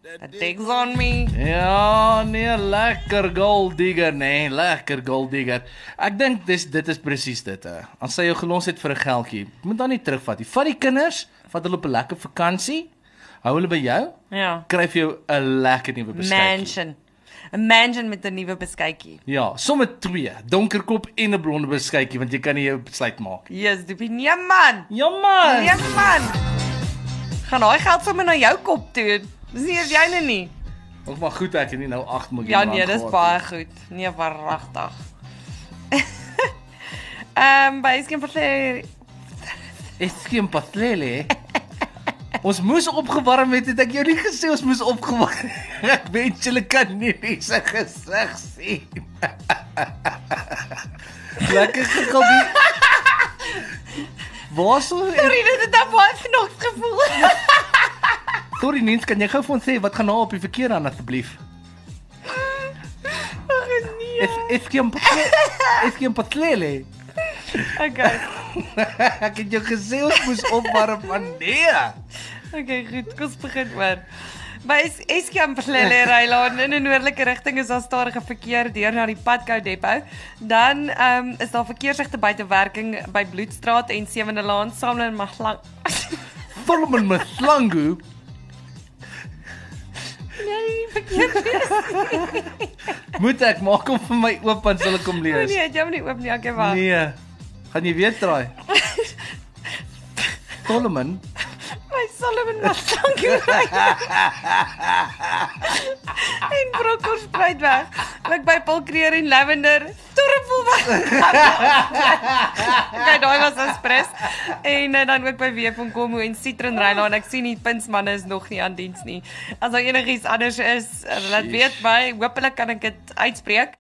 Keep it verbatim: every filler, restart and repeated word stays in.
That digs on me. Ja, nee, lekker gold digger, nee, lekker gold digger. Ek dink dis dit is presies dit. Hè. As sy jou gelos het vir 'n geldjie, moet dan nie terugvat nie. Vat die kinders, vat hulle op 'n lekker vakansie, hou hulle by jou, Ja. kry vir jou 'n lekker nuwe beskuitjie. Mansion. 'n Mansion met 'n nuwe beskuitjie. Ja, sommer twee, donkerkop en 'n blonde beskuitjie, want jy kan nie jou besluit maak. Yes, Doopie. Nee man. Ja man. Nee man. Gaan daai geld sommer na jou kop toe. Dis nie eers joune nie. Of maar goed ek het nie nou agt miljoen Ja rand nee, dis gehad baie nie. goed. Nee, waaragtig. Ehm, um, by Eskiem Patlele. Eskiem Patlele. Ons moes opgewarm het, het ek jou nie gesê ons moes opgewarm. Ek wens julle kan nie se gesig sien. Lekker gegil die. Waar sou Sorry, dit het dan baie vanoggend gevoel. Sorry Nens, kan jy gou vir ons sê wat gaan nou op die verkeer aan asseblief? Ag nee. Es Eskiem Patlele. Eskiem Patlele. Okay. Ek het jou gesê ons moes opwarm, maar nee. Okay, goed. Kom ons begin hoor. By Eskom Patlele Rylaan in 'n noordelike rigting is daar stadige verkeer deur na die Padco Depot. Dan ehm um, is daar verkeersligte buitewerking by Bloedstraat en Sewende Laan saam in Maglang. Solomon Mslangu. Nee, verkeer. Moet ek maak hom vir my oop en sal ek hom lees? Nee, jy moet nie oop nie, okay, wag. Nee. Gaan jy weer draai? Solomon. My Solomon Maglang. En Brokkersspruit weg. Ek by Paul Creer en Lavender. Torrevol weg. Okay, daai was Express. En uh, dan ook by W van Kommo en Citron Rylaan. Ek sien die punsmanne is nog nie aan diens nie. As daar enigiets anders is, uh, laat weet my. Hoopelik kan ek dit uitspreek.